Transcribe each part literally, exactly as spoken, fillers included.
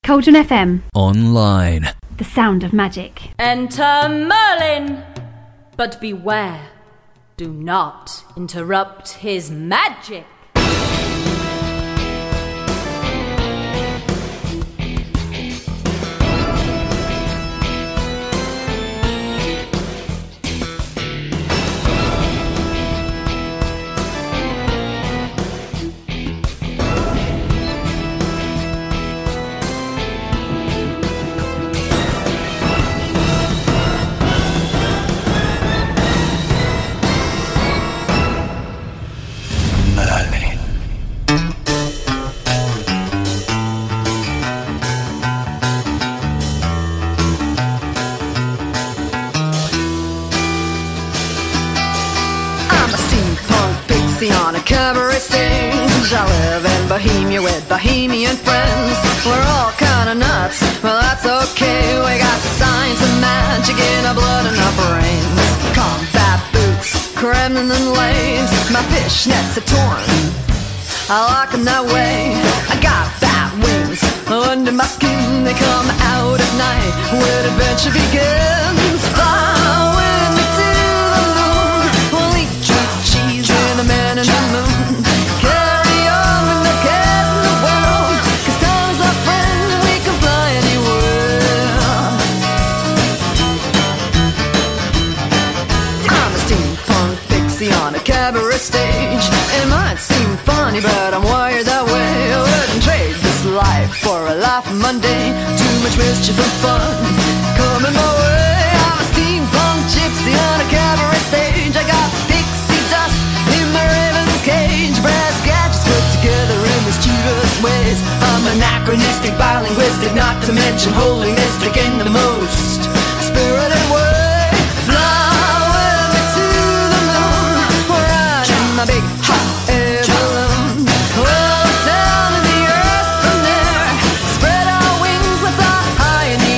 Cauldron F M. Online. The sound of magic. Enter Merlin, but beware, do not interrupt his magic. On a cabaret stage, I live in Bohemia with bohemian friends. We're all kinda nuts, well that's okay. We got science and magic in our blood and our brains. Combat boots, Kremlin and lace. My fishnets are torn, I like them that way. I got bat wings under my skin. They come out at night when adventure begins. Fly with me to the moon. We'll eat true cheese and a man in the moon. Carry on with no cares in the world, 'cause time's our friend and we can fly anywhere. I'm a steampunk pixie on a cabaret stage. It might seem funny, but I'm wired that way. I wouldn't trade this life for a life of mundane. Too much mischief and fun coming my way. I'm a steampunk gypsy on a cabaret stage. I got pixie dust in my raven's cage. Brass gadgets put together in mischievous ways. I'm anachronistic, bilinguistic, not to mention holy mystic in the most spirited way. Fly with me to the moon. We're riding my big hot air balloon. We'll look down to the earth from there. Spread our wings and fly high in the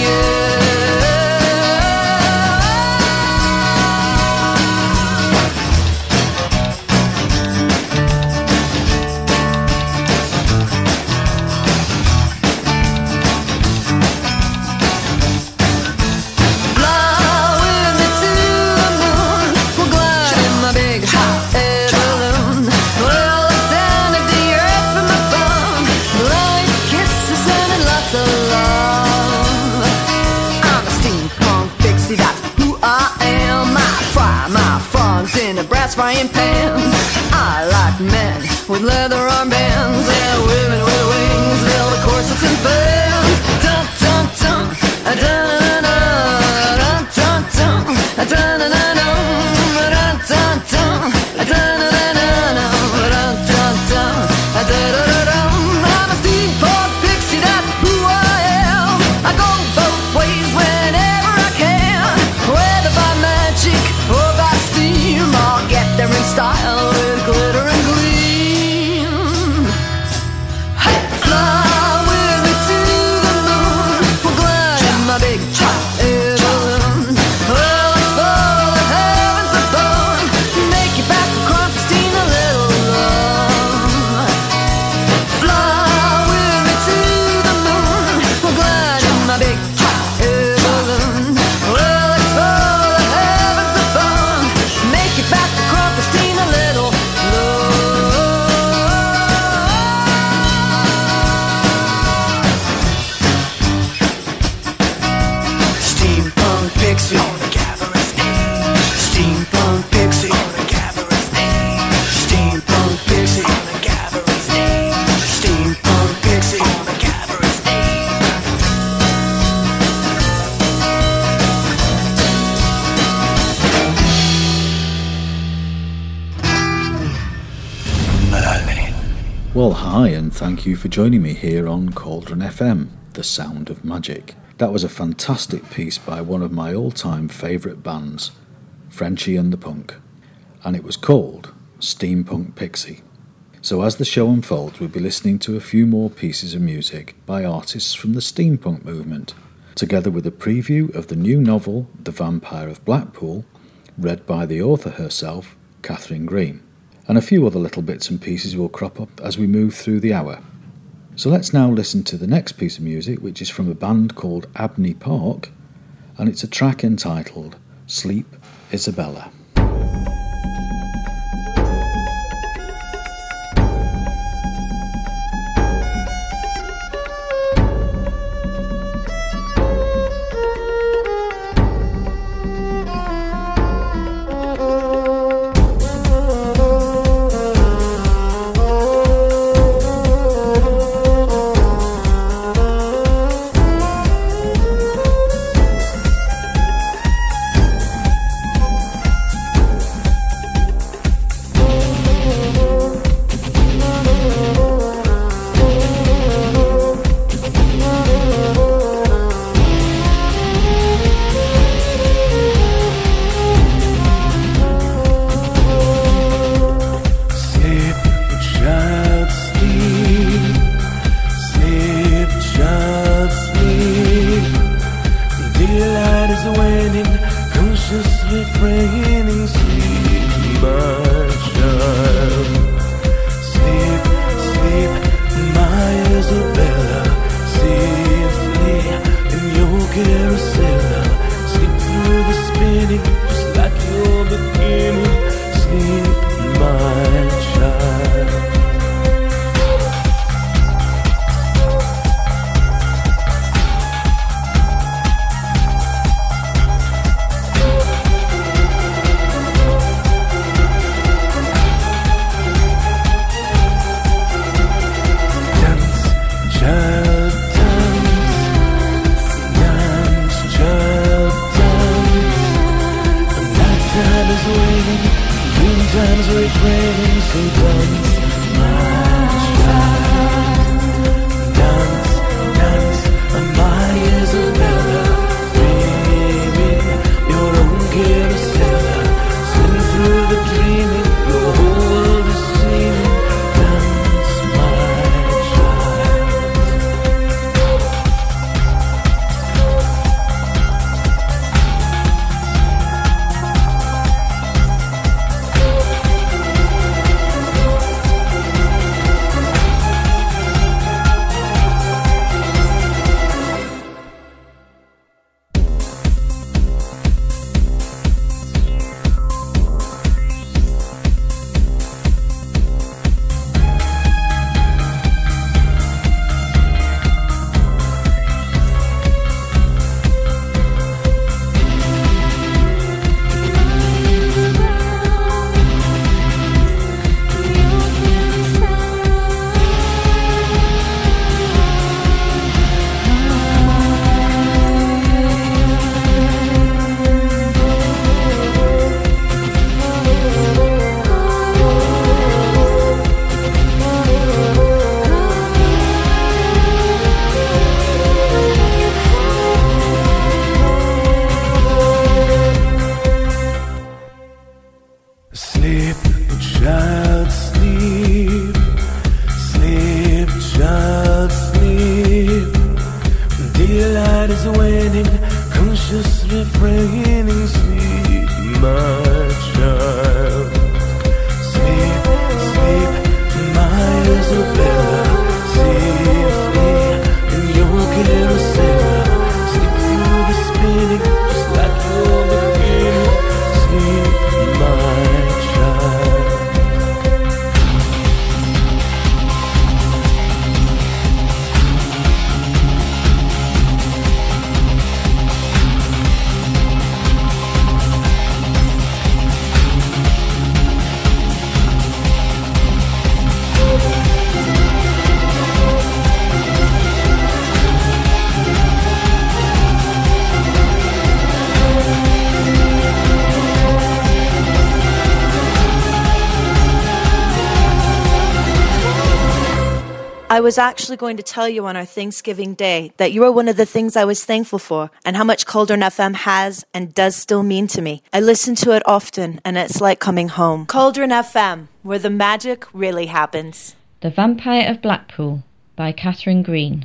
frying pan. I like men with leather armbands and women with wings, velvet corsets and fans. Dun dun dun, dun dun dun, dun dun dun, dun dun dun, dun dun dun, dun dun dun. I'm a steampunk pixie, that's who I am. I go both ways whenever I can, whether by magic or by steam. I'll get there in style with glitter and gleam. Hey, fly with me to the moon. We'll glide in my big hot air balloon. We'll explore the heavens above. Make you back to Christina, little love. Fly with me to the moon. We'll glide in my big hot air balloon. We'll explore the heavens above. Make you back to Christina, little love. Steampunk pixie on the cabaret stage. Steampunk pixie on the cabaret stage. Steampunk pixie on the cabaret stage. Steampunk pixie on the cabaret stage. Merlin. Well, hi, and thank you for joining me here on Cauldron F M, The Sound of Magic. That was a fantastic piece by one of my all-time favourite bands, Frenchy and the Punk, and it was called Steampunk Pixie. So as the show unfolds, we'll be listening to a few more pieces of music by artists from the steampunk movement, together with a preview of the new novel The Vampire of Blackpool, read by the author herself, Catherine Green. And a few other little bits and pieces will crop up as we move through the hour. So let's now listen to the next piece of music, which is from a band called Abney Park, and it's a track entitled Sleep Isabella. I was actually going to tell you on our Thanksgiving Day that you are one of the things I was thankful for and how much Cauldron F M has and does still mean to me. I listen to it often and it's like coming home. Cauldron F M, where the magic really happens. The Vampire of Blackpool by Catherine Green.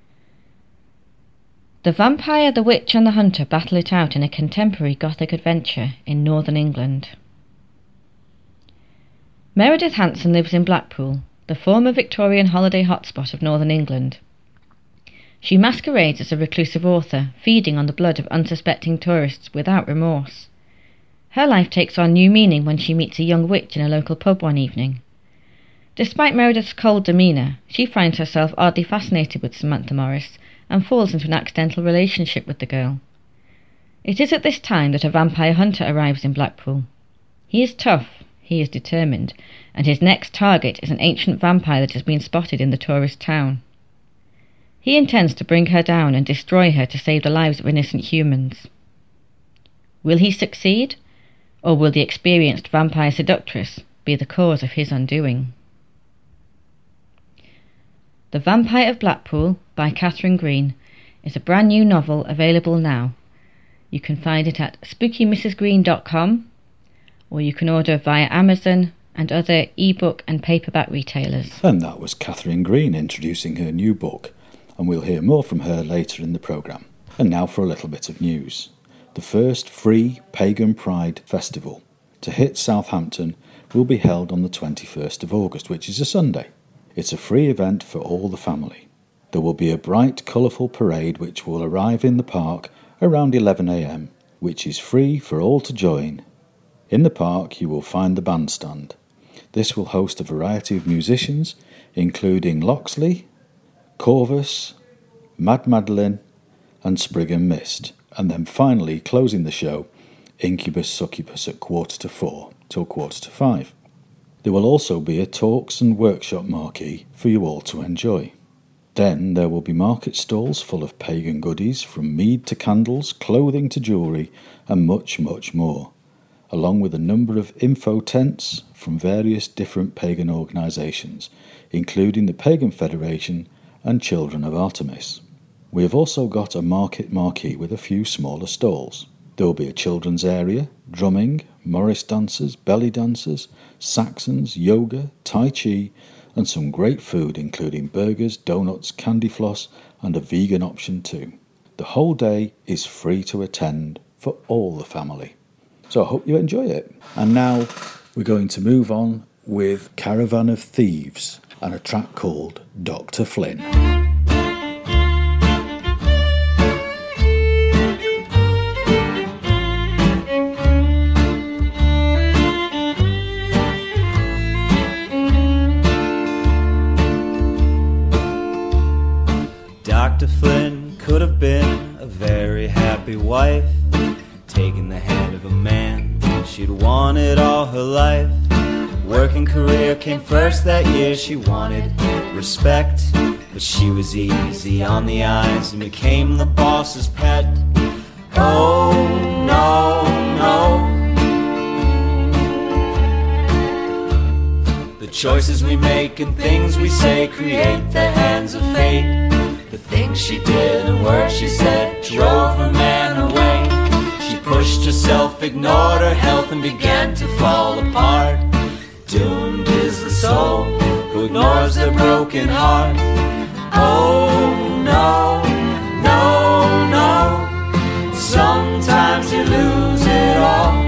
The vampire, the witch and the hunter battle it out in a contemporary Gothic adventure in northern England. Meredith Hanson lives in Blackpool, the former Victorian holiday hotspot of northern England. She masquerades as a reclusive author, feeding on the blood of unsuspecting tourists without remorse. Her life takes on new meaning when she meets a young witch in a local pub one evening. Despite Meredith's cold demeanour, she finds herself oddly fascinated with Samantha Morris and falls into an accidental relationship with the girl. It is at this time that a vampire hunter arrives in Blackpool. He is tough, he is determined, and his next target is an ancient vampire that has been spotted in the tourist town. He intends to bring her down and destroy her to save the lives of innocent humans. Will he succeed, or will the experienced vampire seductress be the cause of his undoing? The Vampire of Blackpool by Catherine Green is a brand new novel available now. You can find it at spooky missus green dot com, or you can order via Amazon and other e-book and paperback retailers. And that was Catherine Green introducing her new book, and we'll hear more from her later in the programme. And now for a little bit of news. The first free Pagan Pride Festival to hit Southampton will be held on the twenty-first of August, which is a Sunday. It's a free event for all the family. There will be a bright, colourful parade which will arrive in the park around eleven a m, which is free for all to join. In the park you will find the bandstand. This will host a variety of musicians, including Loxley, Corvus, Mad Madeline and Sprig and Mist, and then finally closing the show, Incubus Succubus at quarter to four till quarter to five. There will also be a talks and workshop marquee for you all to enjoy. Then there will be market stalls full of pagan goodies, from mead to candles, clothing to jewellery, and much, much more, along with a number of info tents from various different pagan organisations, including the Pagan Federation and Children of Artemis. We have also got a market marquee with a few smaller stalls. There will be a children's area, drumming, Morris dancers, belly dancers, Saxons, yoga, Tai Chi, and some great food including burgers, donuts, candy floss, and a vegan option too. The whole day is free to attend for all the family. So I hope you enjoy it. And now we're going to move on with Caravan of Thieves and a track called Doctor Flynn. Doctor Flynn could have been a very happy wife, taking the hand of a man she'd wanted all her life. Working career came first that year. She wanted respect, but she was easy on the eyes and became the boss's pet. Oh no, no. The choices we make and things we say create the hands of fate. The things she did and words she said drove her man away. She pushed herself, ignored her health, and began to fall apart. Doomed is the soul who ignores their broken heart. Oh no, no, no. Sometimes you lose it all.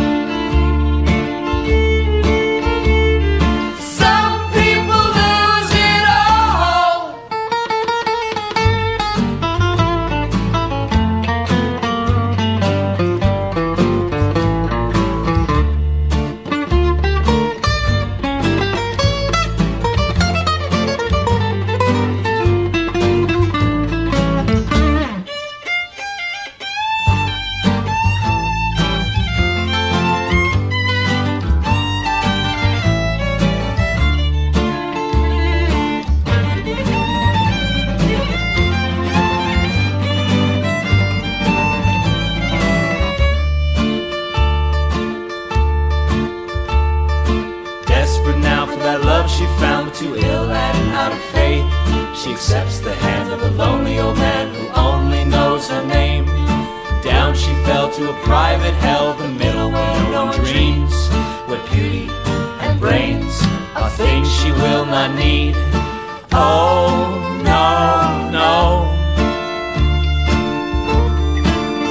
She found but too ill and out of faith. She accepts the hand of a lonely old man who only knows her name. Down she fell to a private hell, the middle where no one dreams, where beauty and brains are things she will not need. Oh no, no.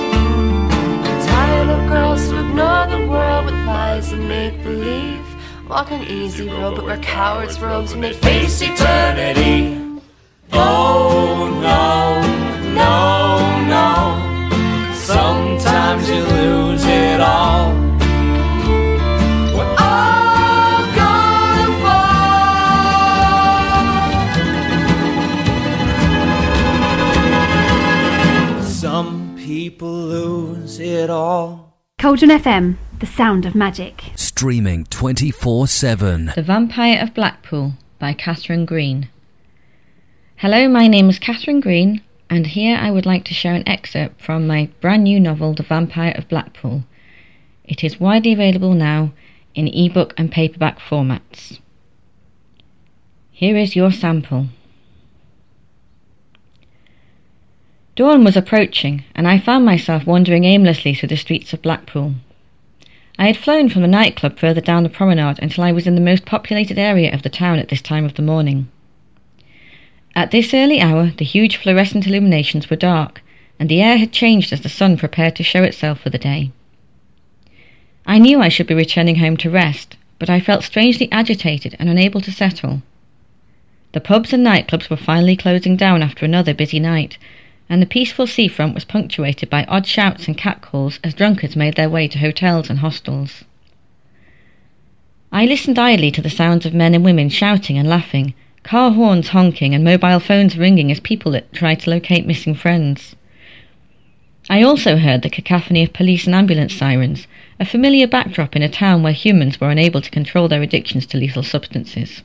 I'm tired of girls who ignore the world with lies and make believe. walk an easy road, but we're cowards' robes when they Face eternity. Oh no, no, no. Sometimes you lose it all. We're all gonna fall. Some people lose it all. Cauldron F M, the sound of magic. Streaming twenty-four seven. The Vampire of Blackpool by Catherine Green. Hello, my name is Catherine Green, and here I would like to share an excerpt from my brand new novel, The Vampire of Blackpool. It is widely available now in ebook and paperback formats. Here is your sample. Dawn was approaching, and I found myself wandering aimlessly through the streets of Blackpool. I had flown from the nightclub further down the promenade until I was in the most populated area of the town at this time of the morning. At this early hour, the huge fluorescent illuminations were dark, and the air had changed as the sun prepared to show itself for the day. I knew I should be returning home to rest, but I felt strangely agitated and unable to settle. The pubs and nightclubs were finally closing down after another busy night, and the peaceful seafront was punctuated by odd shouts and catcalls as drunkards made their way to hotels and hostels. I listened idly to the sounds of men and women shouting and laughing, car horns honking and mobile phones ringing as people tried to locate missing friends. I also heard the cacophony of police and ambulance sirens, a familiar backdrop in a town where humans were unable to control their addictions to lethal substances.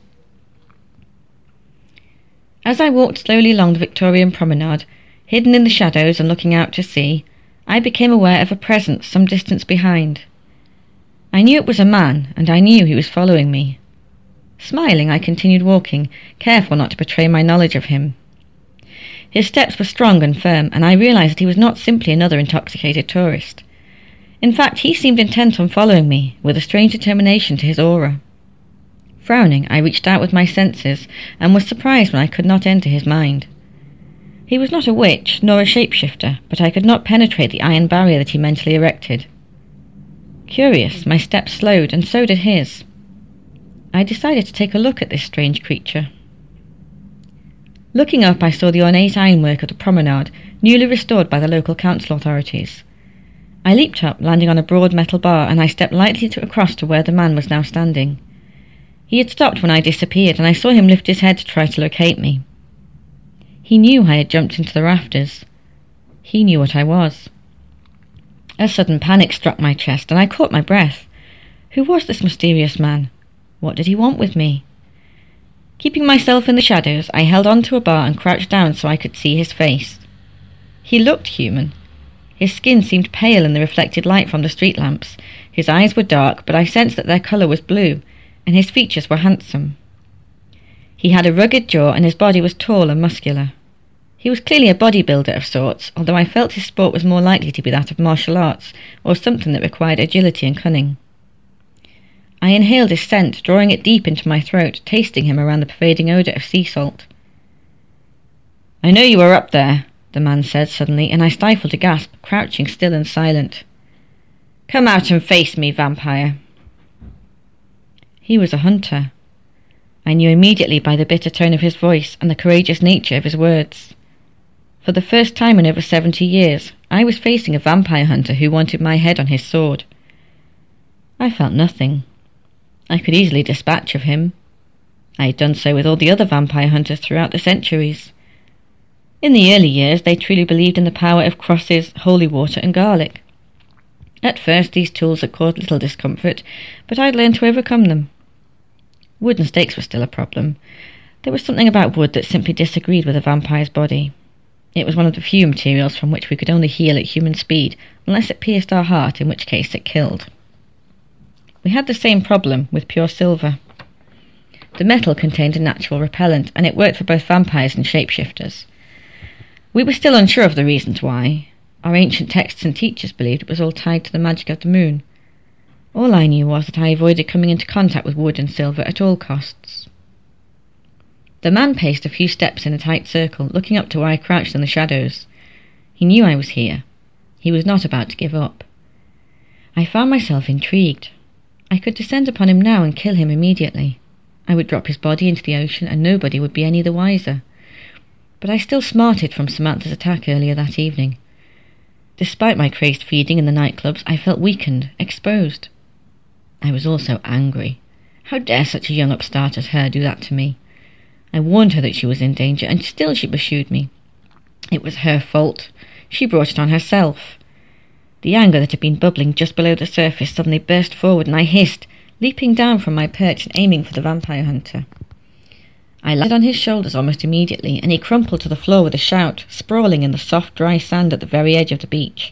As I walked slowly along the Victorian promenade, hidden in the shadows and looking out to sea, I became aware of a presence some distance behind. I knew it was a man, and I knew he was following me. Smiling, I continued walking, careful not to betray my knowledge of him. His steps were strong and firm, and I realised that he was not simply another intoxicated tourist. In fact, he seemed intent on following me, with a strange determination to his aura. Frowning, I reached out with my senses, and was surprised when I could not enter his mind. He was not a witch, nor a shapeshifter, but I could not penetrate the iron barrier that he mentally erected. Curious, my steps slowed, and so did his. I decided to take a look at this strange creature. Looking up, I saw the ornate ironwork of the promenade, newly restored by the local council authorities. I leaped up, landing on a broad metal bar, and I stepped lightly to across to where the man was now standing. He had stopped when I disappeared, and I saw him lift his head to try to locate me. He knew I had jumped into the rafters. He knew what I was. A sudden panic struck my chest, and I caught my breath. Who was this mysterious man? What did he want with me? Keeping myself in the shadows, I held on to a bar and crouched down so I could see his face. He looked human. His skin seemed pale in the reflected light from the street lamps. His eyes were dark, but I sensed that their colour was blue, and his features were handsome. He had a rugged jaw, and his body was tall and muscular. He was clearly a bodybuilder of sorts, although I felt his sport was more likely to be that of martial arts, or something that required agility and cunning. I inhaled his scent, drawing it deep into my throat, tasting him around the pervading odour of sea salt. "I know you are up there," the man said suddenly, and I stifled a gasp, crouching still and silent. "Come out and face me, vampire." He was a hunter. I knew immediately by the bitter tone of his voice and the courageous nature of his words. For the first time in over seventy years, I was facing a vampire hunter who wanted my head on his sword. I felt nothing. I could easily dispatch of him. I had done so with all the other vampire hunters throughout the centuries. In the early years, they truly believed in the power of crosses, holy water, and garlic. At first, these tools had caused little discomfort, but I'd learned to overcome them. Wooden stakes were still a problem. There was something about wood that simply disagreed with a vampire's body. It was one of the few materials from which we could only heal at human speed, unless it pierced our heart, in which case it killed. We had the same problem with pure silver. The metal contained a natural repellent, and it worked for both vampires and shapeshifters. We were still unsure of the reasons why. Our ancient texts and teachers believed it was all tied to the magic of the moon. All I knew was that I avoided coming into contact with wood and silver at all costs. The man paced a few steps in a tight circle, looking up to where I crouched in the shadows. He knew I was here. He was not about to give up. I found myself intrigued. I could descend upon him now and kill him immediately. I would drop his body into the ocean and nobody would be any the wiser. But I still smarted from Samantha's attack earlier that evening. Despite my crazed feeding in the nightclubs, I felt weakened, exposed. I was also angry. How dare such a young upstart as her do that to me? I warned her that she was in danger, and still she pursued me. It was her fault. She brought it on herself. The anger that had been bubbling just below the surface suddenly burst forward, and I hissed, leaping down from my perch and aiming for the vampire hunter. I landed on his shoulders almost immediately, and he crumpled to the floor with a shout, sprawling in the soft, dry sand at the very edge of the beach.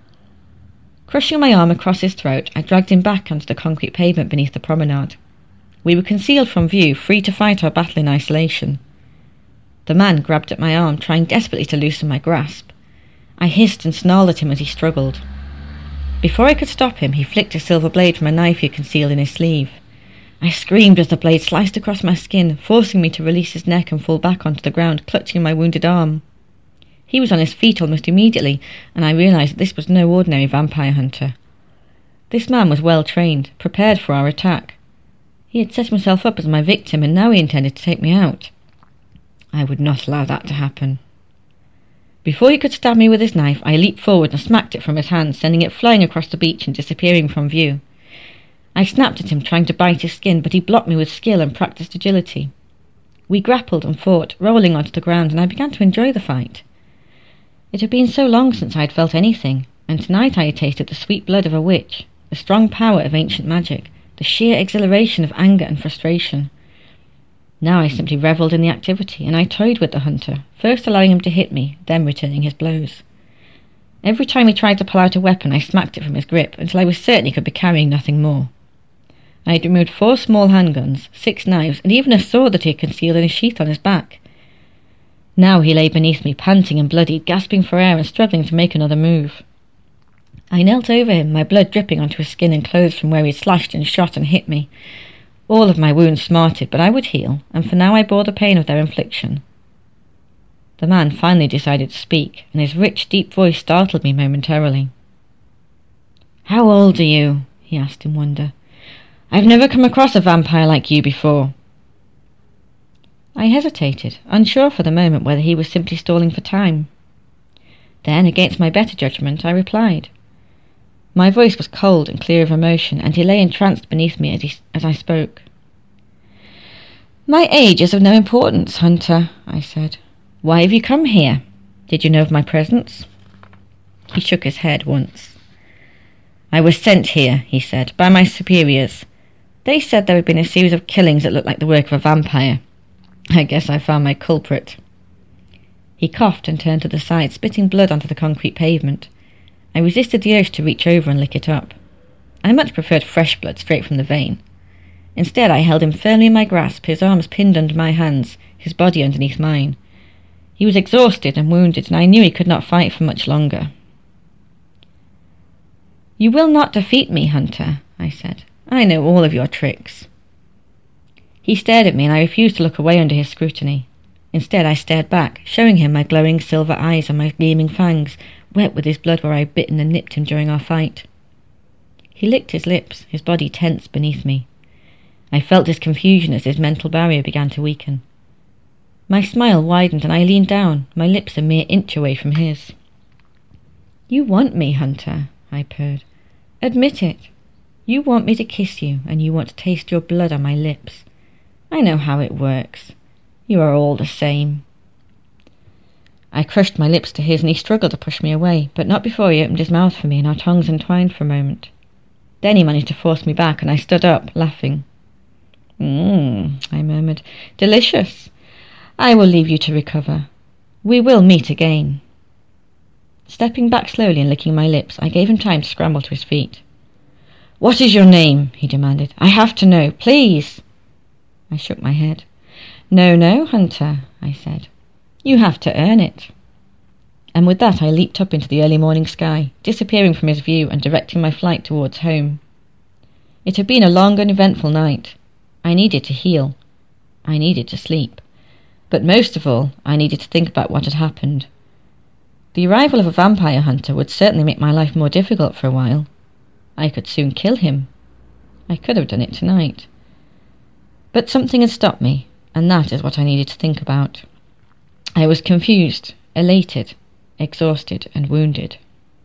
Crushing my arm across his throat, I dragged him back onto the concrete pavement beneath the promenade. We were concealed from view, free to fight our battle in isolation. The man grabbed at my arm, trying desperately to loosen my grasp. I hissed and snarled at him as he struggled. Before I could stop him, he flicked a silver blade from a knife he had concealed in his sleeve. I screamed as the blade sliced across my skin, forcing me to release his neck and fall back onto the ground, clutching my wounded arm. He was on his feet almost immediately, and I realised that this was no ordinary vampire hunter. This man was well trained, prepared for our attack. He had set himself up as my victim, and now he intended to take me out. I would not allow that to happen. Before he could stab me with his knife, I leaped forward and smacked it from his hand, sending it flying across the beach and disappearing from view. I snapped at him, trying to bite his skin, but he blocked me with skill and practised agility. We grappled and fought, rolling onto the ground, and I began to enjoy the fight. It had been so long since I had felt anything, and tonight I had tasted the sweet blood of a witch, the strong power of ancient magic, the sheer exhilaration of anger and frustration. Now I simply revelled in the activity, and I toyed with the hunter, first allowing him to hit me, then returning his blows. Every time he tried to pull out a weapon, I smacked it from his grip, until I was certain he could be carrying nothing more. I had removed four small handguns, six knives, and even a sword that he had concealed in a sheath on his back. Now he lay beneath me, panting and bloodied, gasping for air and struggling to make another move. I knelt over him, my blood dripping onto his skin and clothes from where he had slashed and shot and hit me. All of my wounds smarted, but I would heal, and for now I bore the pain of their infliction. The man finally decided to speak, and his rich, deep voice startled me momentarily. "How old are you?" he asked in wonder. "I've never come across a vampire like you before." I hesitated, unsure for the moment whether he was simply stalling for time. Then, against my better judgment, I replied. My voice was cold and clear of emotion, and he lay entranced beneath me as, he, as I spoke. "My age is of no importance, Hunter," I said. "Why have you come here? Did you know of my presence?" He shook his head once. "I was sent here," he said, "by my superiors. They said there had been a series of killings that looked like the work of a vampire. I guess I found my culprit." He coughed and turned to the side, spitting blood onto the concrete pavement. I resisted the urge to reach over and lick it up. I much preferred fresh blood straight from the vein. Instead, I held him firmly in my grasp, his arms pinned under my hands, his body underneath mine. He was exhausted and wounded, and I knew he could not fight for much longer. "You will not defeat me, Hunter," I said. "I know all of your tricks." He stared at me, and I refused to look away under his scrutiny. Instead, I stared back, showing him my glowing silver eyes and my gleaming fangs, wet with his blood where I had bitten and nipped him during our fight. He licked his lips, his body tense beneath me. I felt his confusion as his mental barrier began to weaken. My smile widened, and I leaned down, my lips a mere inch away from his. "You want me, Hunter," I purred. "Admit it. You want me to kiss you, and you want to taste your blood on my lips. I know how it works. You are all the same." I crushed my lips to his, and he struggled to push me away, but not before he opened his mouth for me, and our tongues entwined for a moment. Then he managed to force me back, and I stood up, laughing. Mmm, I murmured. "Delicious. I will leave you to recover. We will meet again." Stepping back slowly and licking my lips, I gave him time to scramble to his feet. "What is your name?" he demanded. "I have to know, please." I shook my head. "No, no, Hunter," I said. "You have to earn it." And with that I leaped up into the early morning sky, disappearing from his view and directing my flight towards home. It had been a long and eventful night. I needed to heal. I needed to sleep. But most of all, I needed to think about what had happened. The arrival of a vampire hunter would certainly make my life more difficult for a while. I could soon kill him. I could have done it tonight. But something had stopped me, and that is what I needed to think about. I was confused, elated, exhausted, and wounded.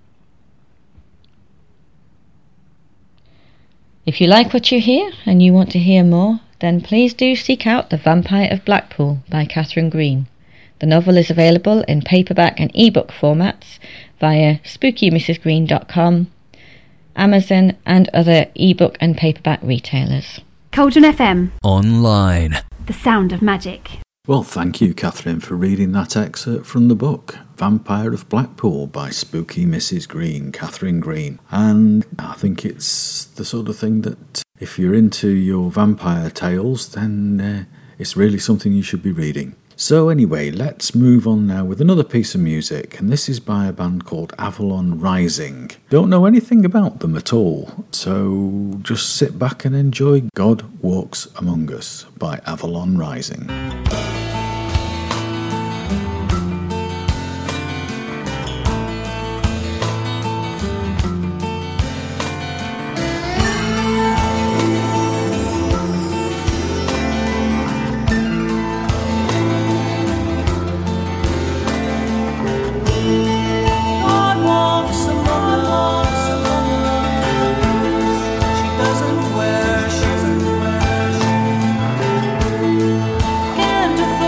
If you like what you hear, and you want to hear more, then please do seek out The Vampire of Blackpool by Catherine Green. The novel is available in paperback and ebook formats via spooky missus green dot com, Amazon, and other ebook and paperback retailers. Cauldron F M. Online. The sound of magic. Well, thank you, Catherine, for reading that excerpt from the book, Vampire of Blackpool by Spooky Missus Green, Catherine Green. And I think it's the sort of thing that if you're into your vampire tales, then uh, it's really something you should be reading. So anyway, let's move on now with another piece of music, and this is by a band called Avalon Rising. Don't know anything about them at all, so just sit back and enjoy God Walks Among Us by Avalon Rising. Can't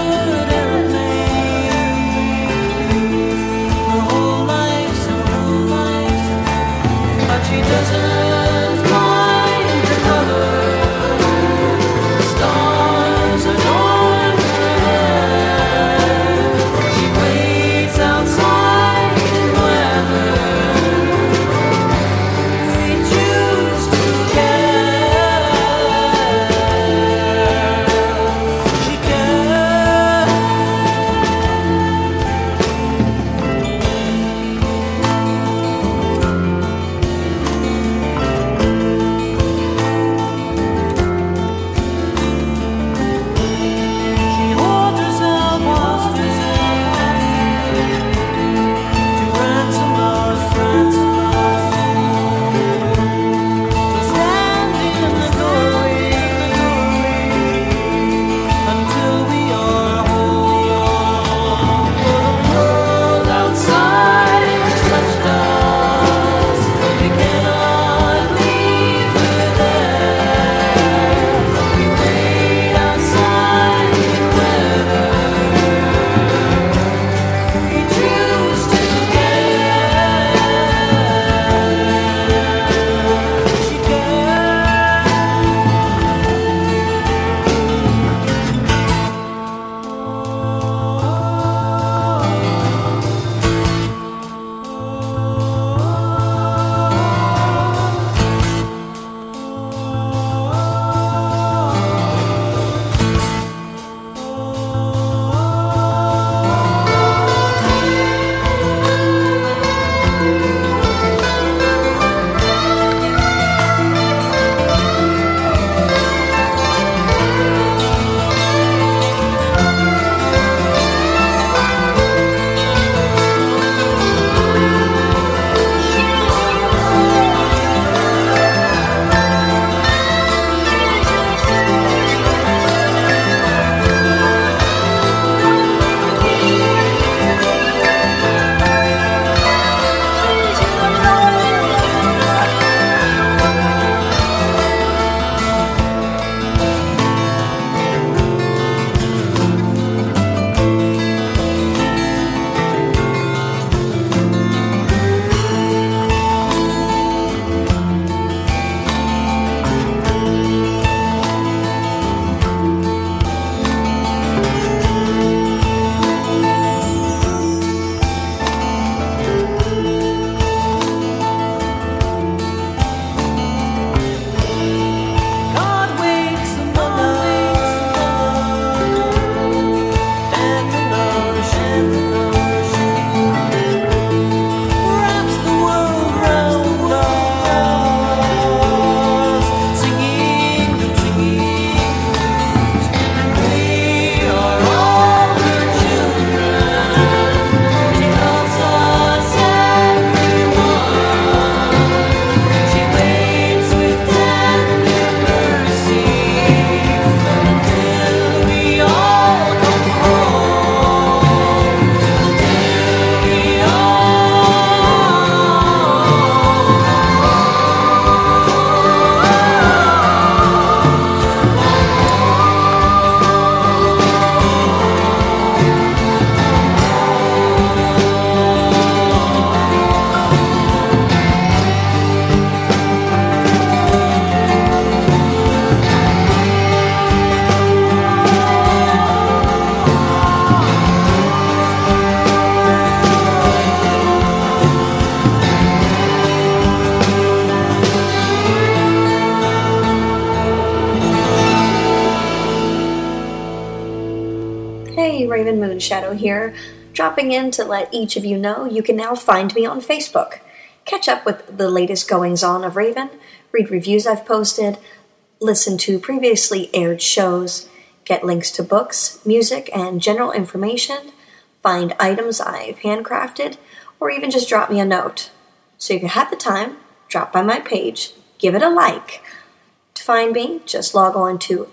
Raven Moonshadow here, dropping in to let each of you know you can now find me on Facebook. Catch up with the latest goings-on of Raven, read reviews I've posted, listen to previously aired shows, get links to books, music, and general information, find items I've handcrafted, or even just drop me a note. So if you have the time, drop by my page, give it a like. To find me, just log on to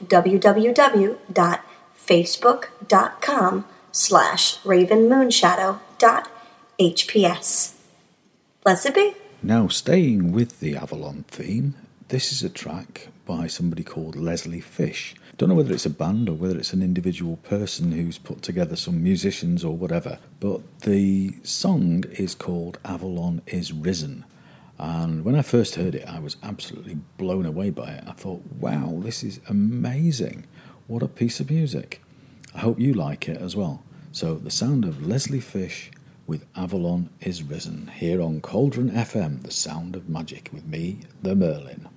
www.facebook.com slash ravenmoonshadow.hps. Blessed be. Now, staying with the Avalon theme, this is a track by somebody called Leslie Fish. Don't know whether it's a band or whether it's an individual person who's put together some musicians or whatever, but the song is called Avalon is Risen. And when I first heard it, I was absolutely blown away by it. I thought, wow, this is amazing. What a piece of music. I hope you like it as well. So the sound of Leslie Fish with Avalon is Risen, here on Cauldron F M, the sound of magic, with me, the Merlin.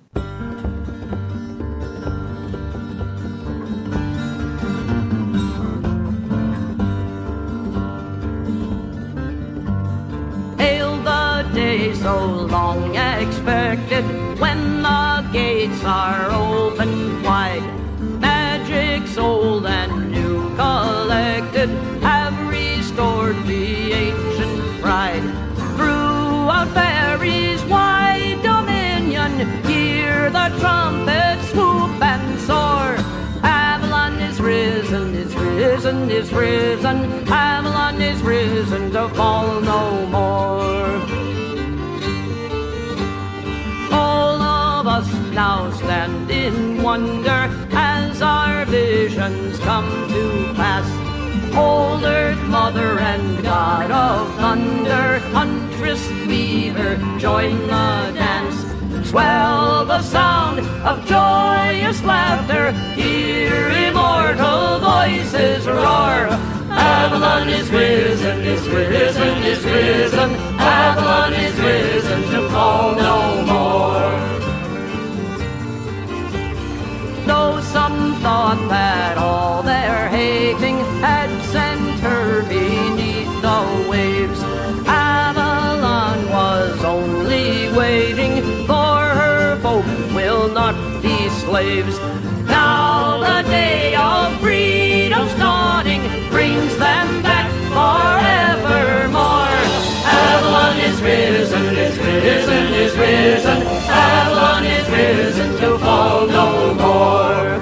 Day so long expected, when the gates are open wide, magic's old and new collected have restored the ancient pride. Throughout Faery's wide dominion, hear the trumpets swoop and soar. Avalon is risen, is risen, is risen. Avalon is risen to fall no more. All of us now stand in wonder as our visions come to pass. Old Earth Mother and God of Thunder, Huntress Weaver, join the dance. Swell the sound of joyous laughter, hear immortal voices roar. Avalon is risen, is risen, is risen. Avalon is risen to fall no more. Though some thought that all their hating had sent her beneath the waves, Avalon was only waiting, for her folk will not be slaves. Now the day of freedom's dawning brings them back forevermore. Avalon is risen, is risen, is risen. Avalon is risen to fall no more.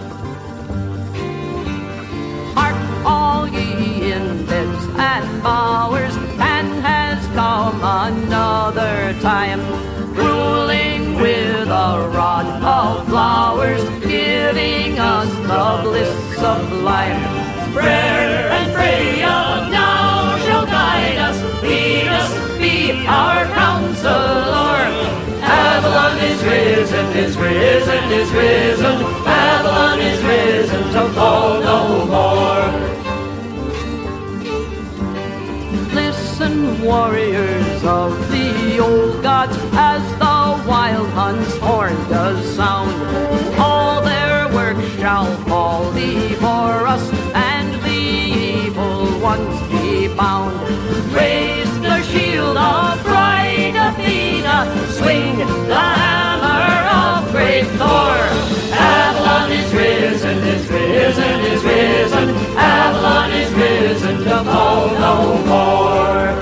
Hark all ye in beds and bowers, and has come another time, ruling with a rod of flowers, giving us the bliss sublime. Prayer and Freya now shall guide us, lead us, be our counselor. Avalon is risen, is risen, is risen. Avalon is risen to fall no more. Listen, warriors of the old gods, as the wild hunt's horn does sound. All their work shall fall before us, and the evil ones be bound. Raise the shield of bright Athena, swing the hammer of great Thor. Avalon is risen, is risen, is risen. Avalon is risen to fall no more.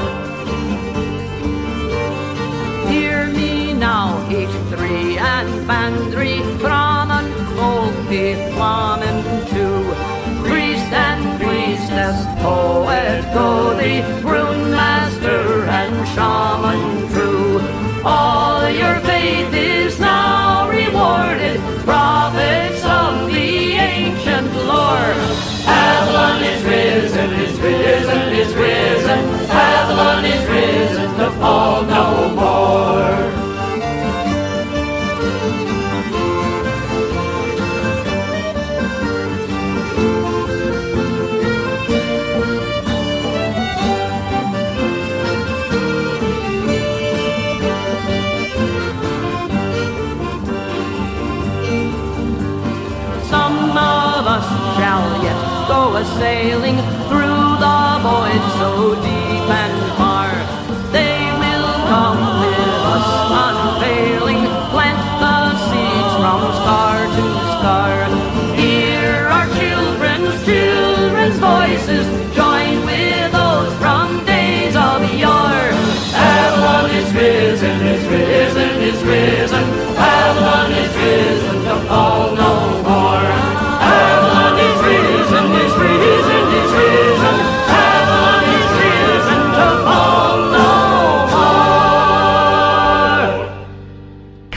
Hear me now, H three and Bandry, Brahman, Volpi, Flamen too. Priest and priestess, poet, Cody, rune master and shaman true. All your faith is now rewarded, prophets of the ancient lore. Avalon is risen, is risen, is risen. Avalon is risen to fall no more. Some of us shall yet go a-sailing through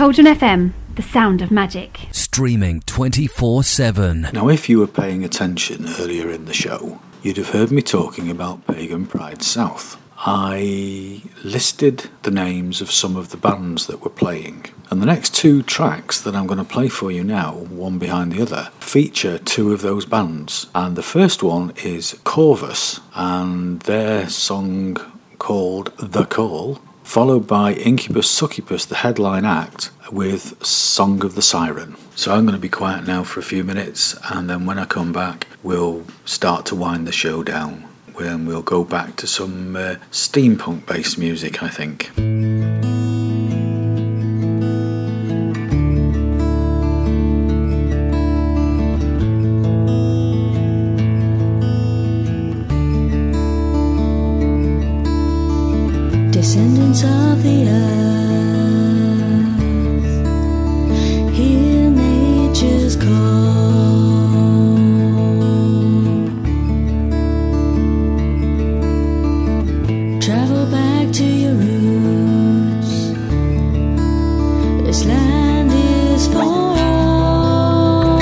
Cauldron F M, the sound of magic. Streaming twenty-four seven. Now, if you were paying attention earlier in the show, you'd have heard me talking about Pagan Pride South. I listed the names of some of the bands that were playing, and the next two tracks that I'm going to play for you now, one behind the other, feature two of those bands. And the first one is Corvus and their song called The Call, followed by Incubus Succubus, the headline act, with Song of the Siren. So I'm going to be quiet now for a few minutes, and then when I come back we'll start to wind the show down. When we'll go back to some uh, steampunk based music, I think. Descendants of the earth, hear nature's call. Travel back to your roots. This land is for all.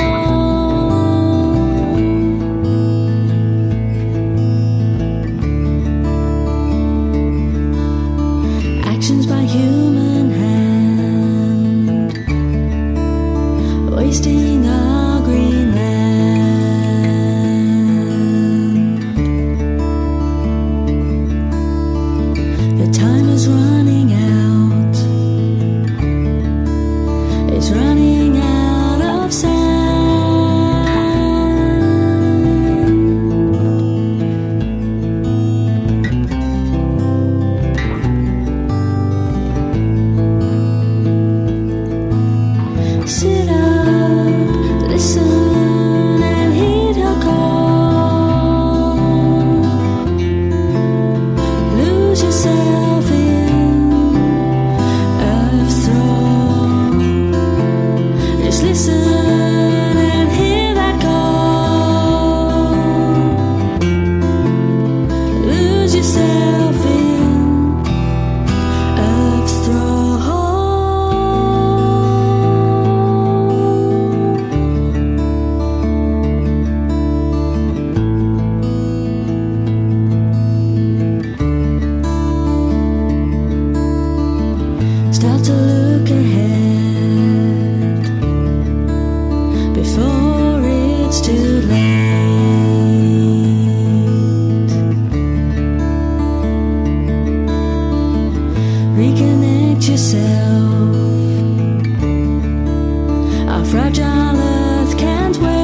Actions by human hand, wasting our green land. The time is running out. It's running out of sand. Sit up, listen, and heed her call. Lose yourself in earth's thrall. Just listen and hear that call. Lose yourself in earth's thrall. Start to look ahead before it's too late. Reconnect yourself. Our fragile earth can't wait.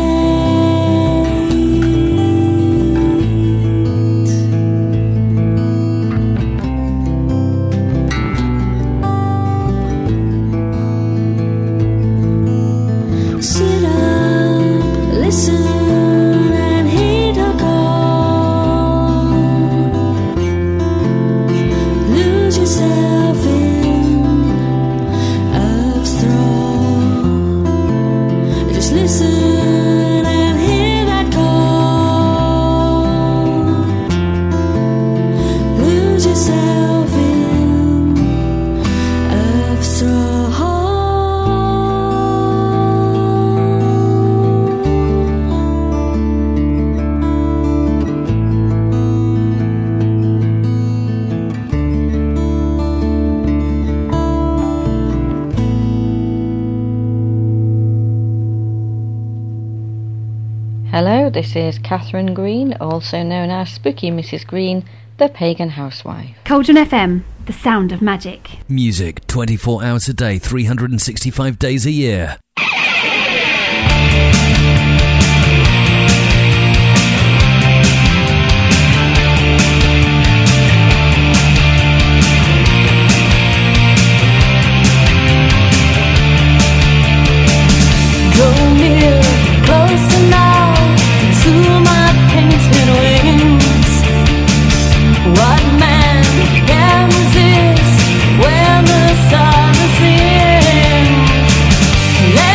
Sit up, listen, and heed her call. Lose yourself in earth's thrall. Just listen and hear that call. Lose yourself in earth's thrall. Hello, this is Catherine Green, also known as Spooky Missus Green, the Pagan Housewife. Cauldron F M, the sound of magic. Music twenty-four hours a day, three hundred sixty-five days a year. Go near, closer now to my painted wings. What man can resist when the sun sings?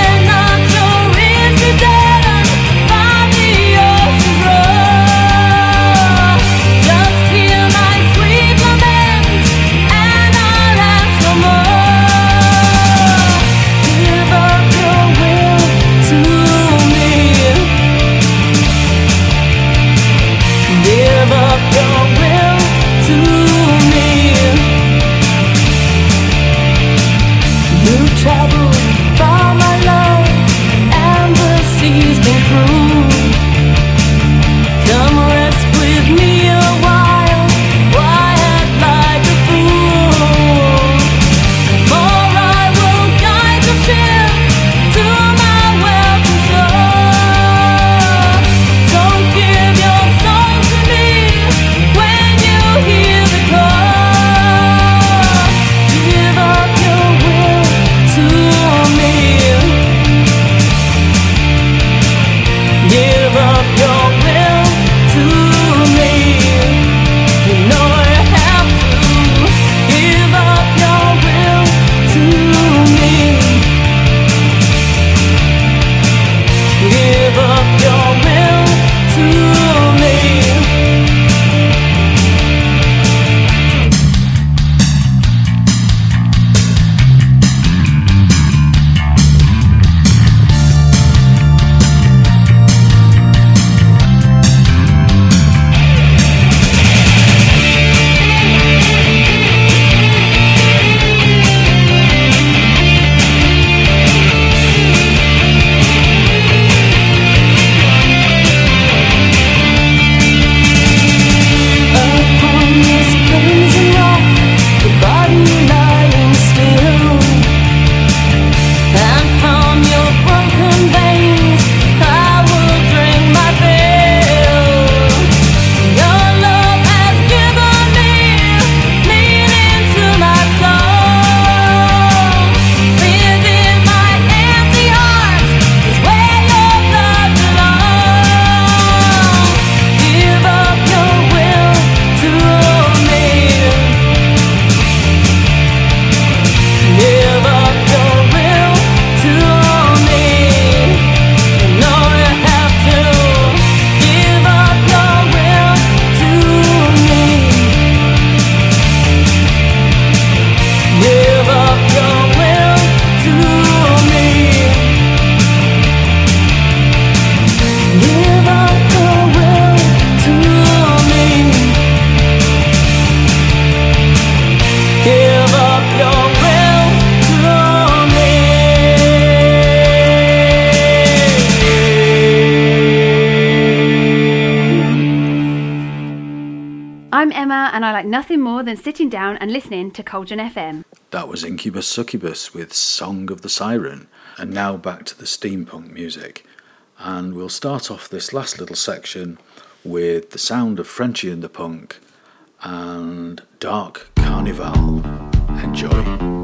and I like nothing more than sitting down and listening to Cauldron F M. That was Incubus Succubus with Song of the Siren. And now back to the steampunk music. And we'll start off this last little section with the sound of Frenchy and the Punk and Dark Carnival. Enjoy.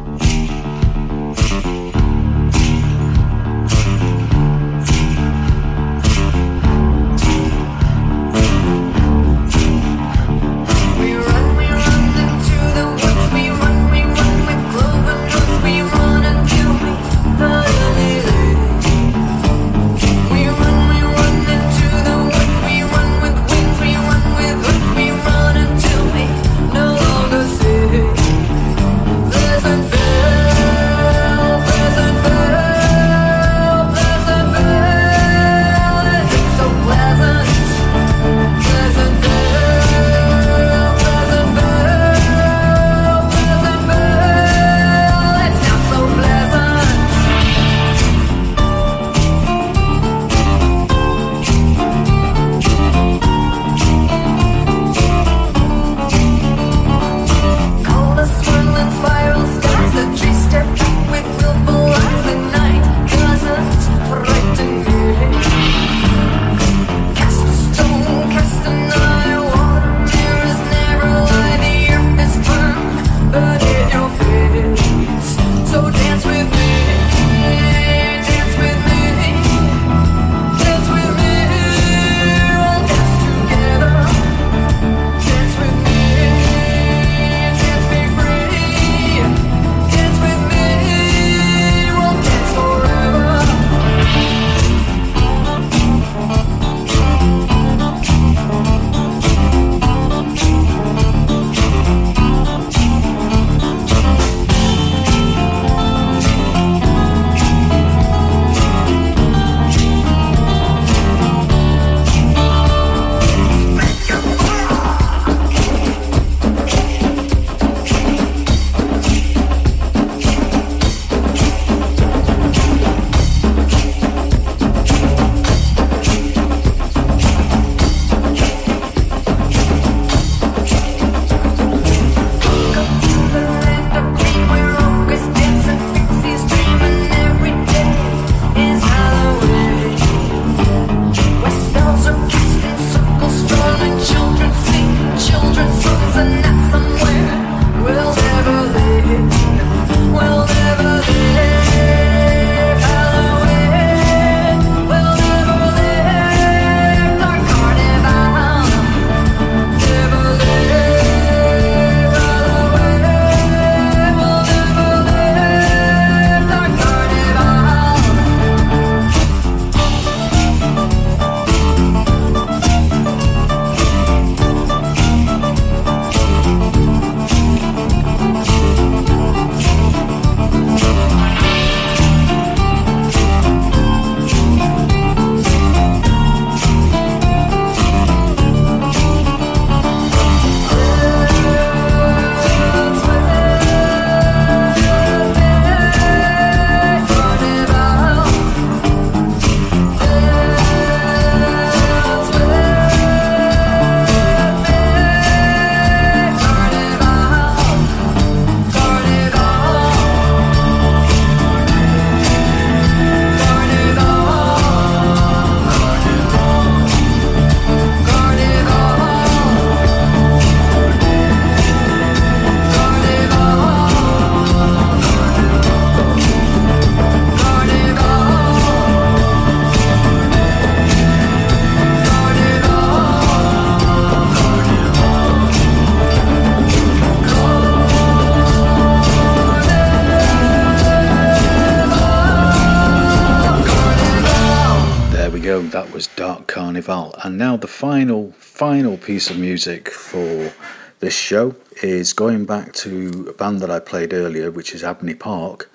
That was Dark Carnival. And now the final, final piece of music for this show is going back to a band that I played earlier, which is Abney Park,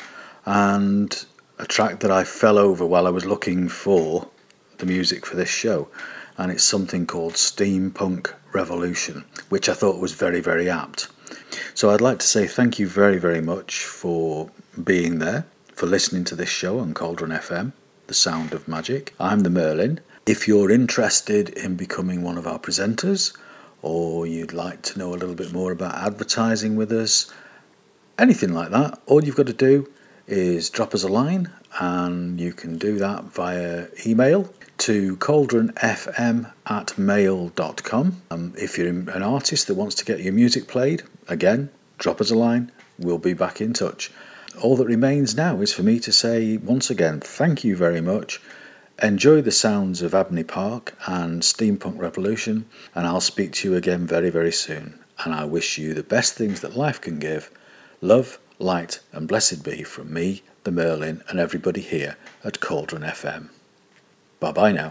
and a track that I fell over while I was looking for the music for this show. And it's something called Steampunk Revolution, which I thought was very, very apt. So I'd like to say thank you very, very much for being there, for listening to this show on Cauldron F M. The Sound of Magic. I'm the Merlin. If you're interested in becoming one of our presenters, or you'd like to know a little bit more about advertising with us, anything like that, all you've got to do is drop us a line, and you can do that via email to cauldronfm at mail dot com. Um, if you're an artist that wants to get your music played, again, drop us a line, we'll be back in touch. All that remains now is for me to say once again, thank you very much. Enjoy the sounds of Abney Park and Steampunk Revolution, and I'll speak to you again very, very soon. And I wish you the best things that life can give. Love, light and blessed be from me, the Merlin, and everybody here at Cauldron F M. Bye bye now.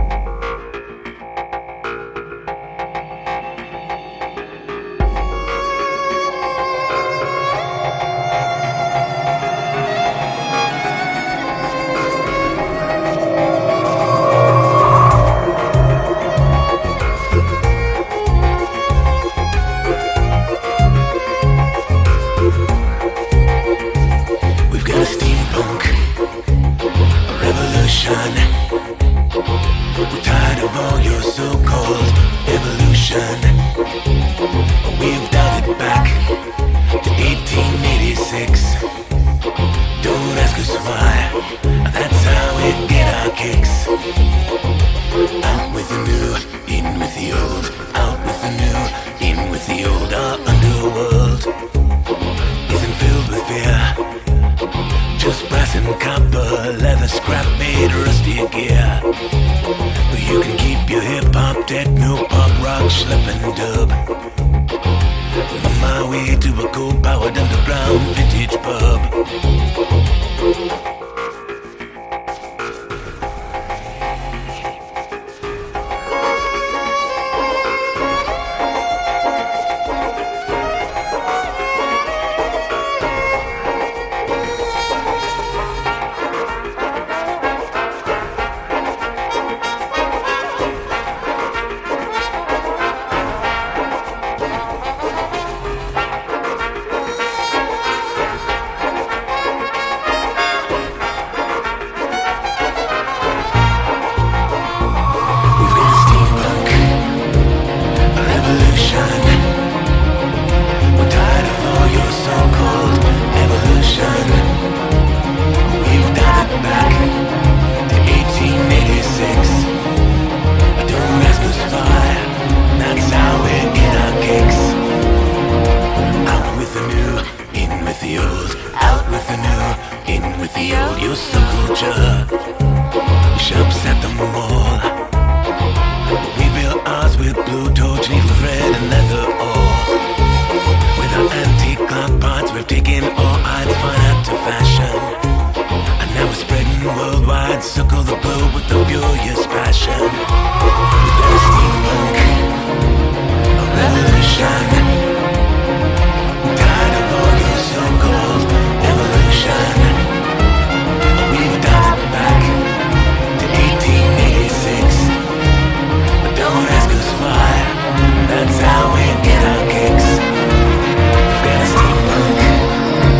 We're tired of all your so-called evolution. We've dialed it back to eighteen eighty-six. Don't ask us why, that's how we get our kicks. Out with the new, in with the old. Out with the new, in with the old. Our underworld isn't filled with fear, just brass and copper, leather, scrap made, rusty gear. You can keep your hip-hop, techno, pop, rock, schlep and dub. On my way to a coal-powered underground vintage pub. That's how we get our kicks. Got a steampunk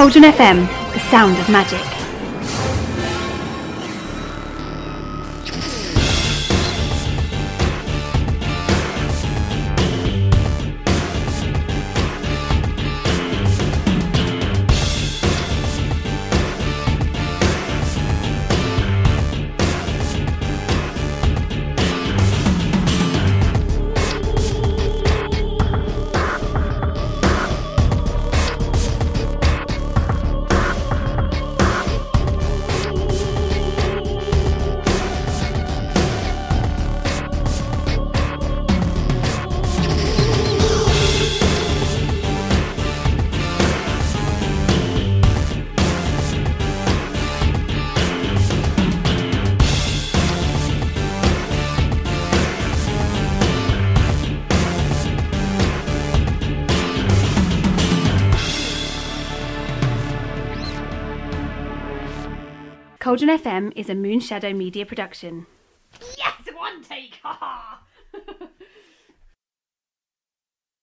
Cauldron F M, the sound of magic. Cauldron F M is a Moonshadow Media production. Yes, one take! Ha ha!